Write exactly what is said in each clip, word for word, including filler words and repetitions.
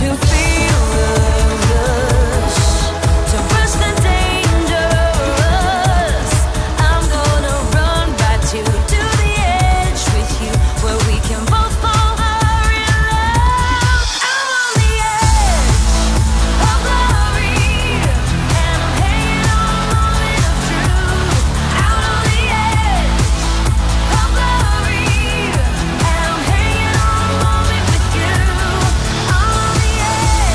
Yeah.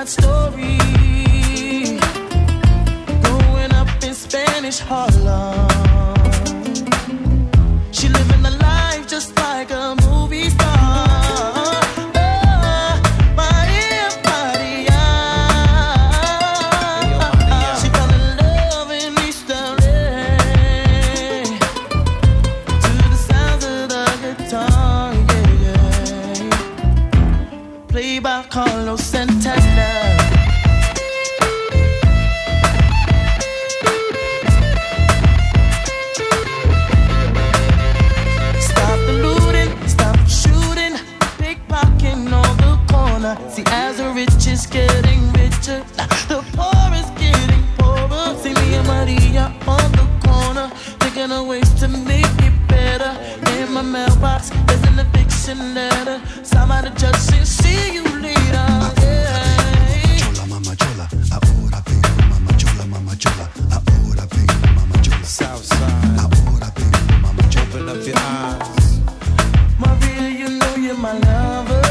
story. Growing up in Spanish Harlem, she living a life just like a movie star. By Carlos Santana. Stop the looting, stop the shooting, pickpocketing on the corner. See, as the rich is getting richer, the poor is getting poorer. See me and Maria on the corner, thinking of ways to make it better. In my mailbox, there's an eviction letter. Somebody just said, see you later. Yeah. Chola, mama chola, ahora vengo, mama chola, mama chola, ahora vengo, mama chola. Southside, ahora vengo, mama chola. open up your eyes. Maria, you know you're my lover.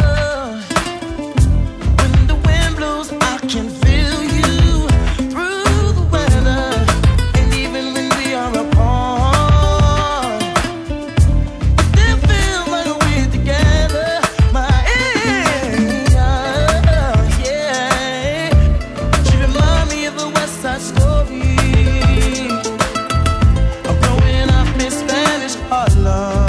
When the wind blows, I can feel you through the weather. And even when we are apart, it still feels like we're together. My yeah. She remind me of a West Side Story. I'm growing up in Spanish Harlem.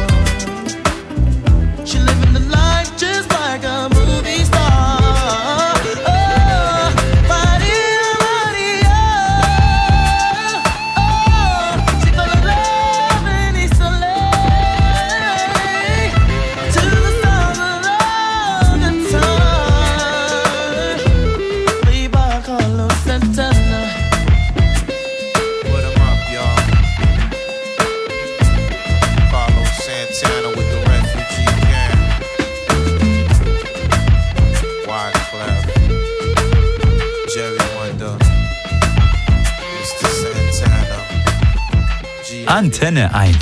She living the life just like a movie star. Oh, Maria, Maria. Oh, she fell in love in East L A. To the sound of love and time. Played by Carlos Santana. Put 'em up, y'all. Carlos Santana with the refugee camp. Wyclef, Jerry Wonder, Mister Santana. G- Antenne eins.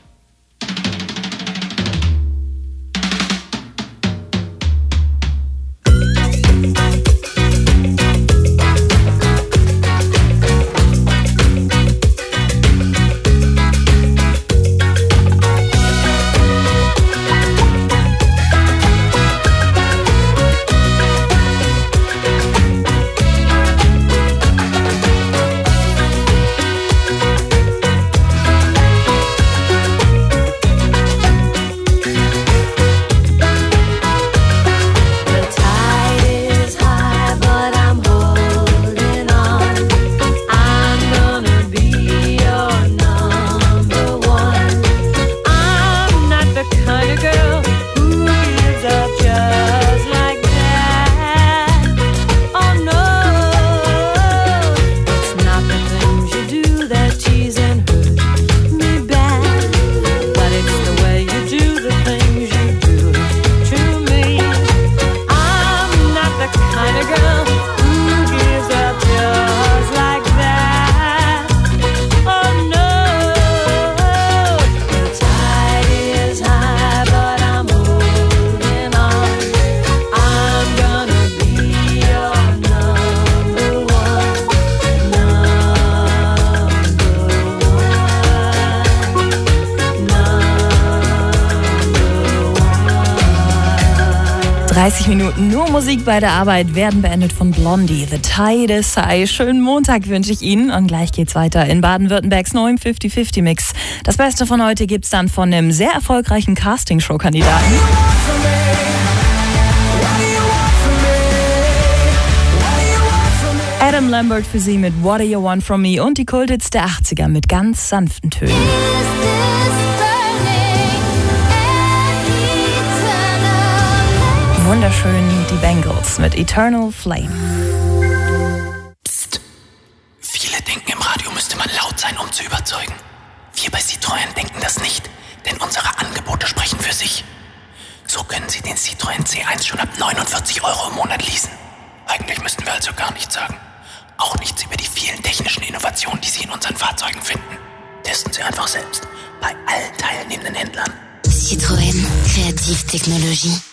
dreißig Minuten nur Musik bei der Arbeit werden beendet von Blondie. The Tide is High. Schönen Montag wünsche ich Ihnen. Und gleich geht's weiter in Baden-Württembergs neuem fünfzig fünfzig Mix. Das Beste von heute gibt's dann von einem sehr erfolgreichen Castingshow-Kandidaten. Adam Lambert für Sie mit What Do You Want From Me und die Kulthits der achtziger mit ganz sanften Tönen. Wunderschön die Bangles mit Eternal Flame. Psst. Viele denken, im Radio müsste man laut sein, um zu überzeugen. Wir bei Citroën denken das nicht, denn unsere Angebote sprechen für sich. So können Sie den Citroën C eins schon ab neunundvierzig Euro im Monat leasen. Eigentlich müssten wir also gar nichts sagen. Auch nichts über die vielen technischen Innovationen, die Sie in unseren Fahrzeugen finden. Testen Sie einfach selbst bei allen teilnehmenden Händlern. Citroën, Kreative Technologie.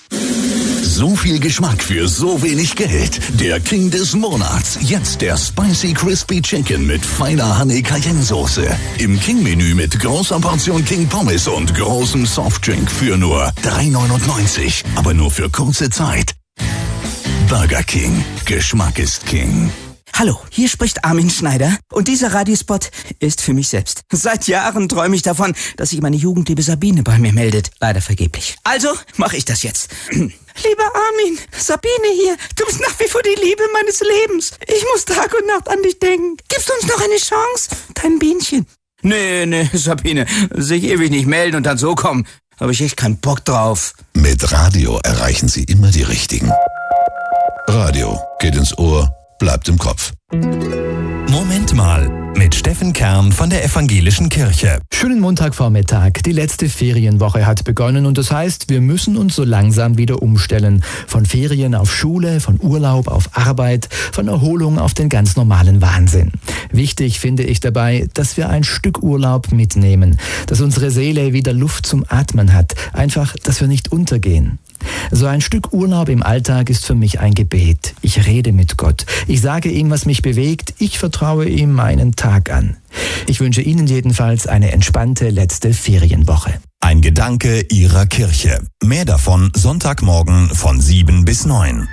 So viel Geschmack für so wenig Geld. Der King des Monats. Jetzt der Spicy Crispy Chicken mit feiner Honey Cayenne Soße. Im King-Menü mit großer Portion King Pommes und großem Softdrink für nur drei neunundneunzig. Aber nur für kurze Zeit. Burger King. Geschmack ist King. Hallo, hier spricht Armin Schneider und dieser Radiospot ist für mich selbst. Seit Jahren träume ich davon, dass sich meine Jugendliebe Sabine bei mir meldet. Leider vergeblich. Also mache ich das jetzt. Lieber Armin, Sabine hier, du bist nach wie vor die Liebe meines Lebens. Ich muss Tag und Nacht an dich denken. Gibst du uns noch eine Chance? Dein Bienchen. Nee, nee, Sabine, sich ewig nicht melden und dann so kommen. Habe ich echt keinen Bock drauf. Mit Radio erreichen Sie immer die Richtigen. Radio geht ins Ohr, bleibt im Kopf. Moment mal, mit Steffen Kern von der Evangelischen Kirche. Schönen Montagvormittag. Die letzte Ferienwoche hat begonnen und das heißt, wir müssen uns so langsam wieder umstellen. Von Ferien auf Schule, von Urlaub auf Arbeit, von Erholung auf den ganz normalen Wahnsinn. Wichtig finde ich dabei, dass wir ein Stück Urlaub mitnehmen, dass unsere Seele wieder Luft zum Atmen hat, einfach, dass wir nicht untergehen. So ein Stück Urlaub im Alltag ist für mich ein Gebet. Ich rede mit Gott. Ich sage ihm, was mich bewegt. Ich vertraue ihm meinen Tag an. Ich wünsche Ihnen jedenfalls eine entspannte letzte Ferienwoche. Ein Gedanke Ihrer Kirche. Mehr davon Sonntagmorgen von sieben bis neun.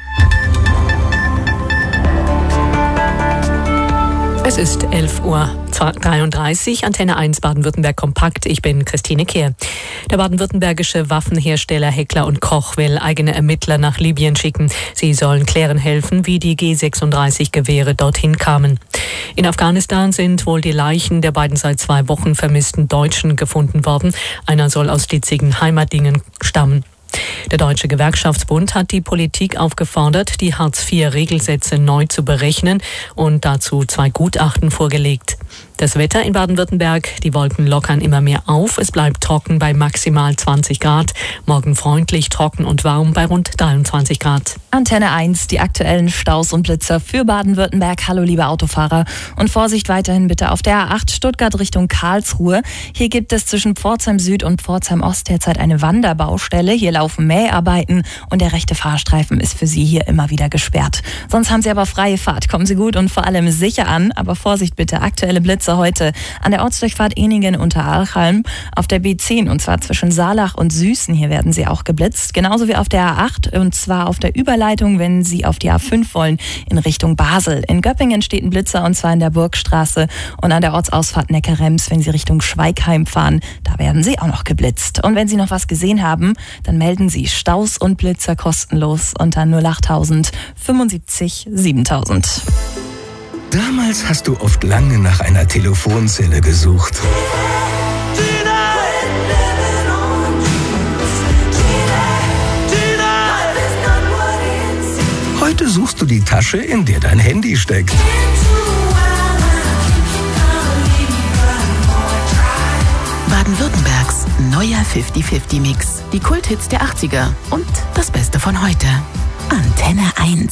Es ist elf Uhr dreiunddreißig, Antenne eins Baden-Württemberg Kompakt. Ich bin Christine Kehr. Der baden-württembergische Waffenhersteller Heckler und Koch will eigene Ermittler nach Libyen schicken. Sie sollen klären helfen, wie die G sechsunddreißig Gewehre dorthin kamen. In Afghanistan sind wohl die Leichen der beiden seit zwei Wochen vermissten Deutschen gefunden worden. Einer soll aus ditzigen Heimatdingen stammen. Der Deutsche Gewerkschaftsbund hat die Politik aufgefordert, die Hartz vier Regelsätze neu zu berechnen und dazu zwei Gutachten vorgelegt. Das Wetter in Baden-Württemberg, die Wolken lockern immer mehr auf. Es bleibt trocken bei maximal zwanzig Grad. Morgen freundlich, trocken und warm bei rund dreiundzwanzig Grad. Antenne eins, die aktuellen Staus und Blitzer für Baden-Württemberg. Hallo liebe Autofahrer und Vorsicht weiterhin bitte auf der A acht Stuttgart Richtung Karlsruhe. Hier gibt es zwischen Pforzheim Süd und Pforzheim Ost derzeit eine Wanderbaustelle. Hier laufen Mäharbeiten und der rechte Fahrstreifen ist für Sie hier immer wieder gesperrt. Sonst haben Sie aber freie Fahrt. Kommen Sie gut und vor allem sicher an. Aber Vorsicht bitte, aktuelle Blitzer heute an der Ortsdurchfahrt Eningen unter Archalm, auf der B zehn und zwar zwischen Saalach und Süßen. Hier werden Sie auch geblitzt. Genauso wie auf der A acht und zwar auf der Überleitung, wenn Sie auf die A fünf wollen, in Richtung Basel. In Göppingen steht ein Blitzer und zwar in der Burgstraße und an der Ortsausfahrt Neckarrems, wenn Sie Richtung Schweigheim fahren, da werden Sie auch noch geblitzt. Und wenn Sie noch was gesehen haben, dann melden Sie Staus und Blitzer kostenlos unter null achttausend fünfundsiebzig siebentausend. Damals hast du oft lange nach einer Telefonzelle gesucht. Heute suchst du die Tasche, in der dein Handy steckt. Baden-Württembergs neuer fünfzig fünfzig Mix. Die Kulthits der achtziger und das Beste von heute. Antenne eins.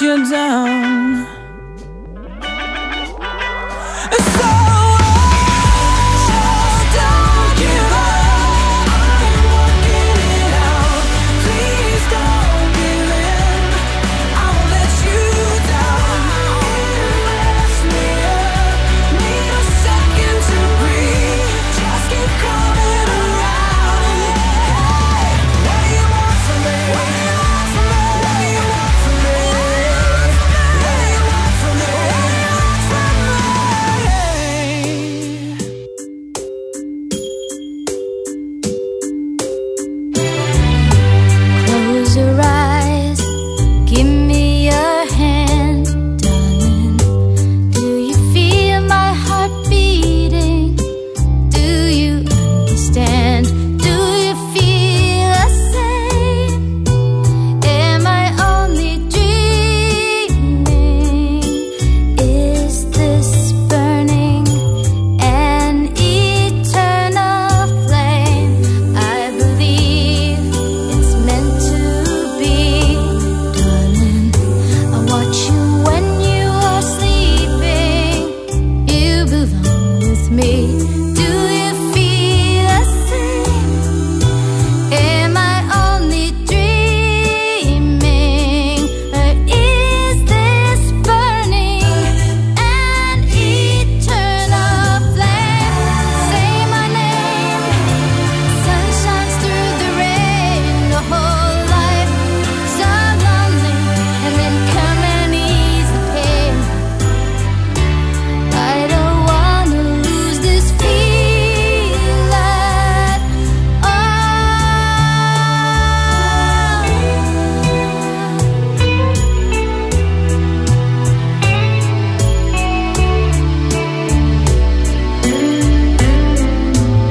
you down.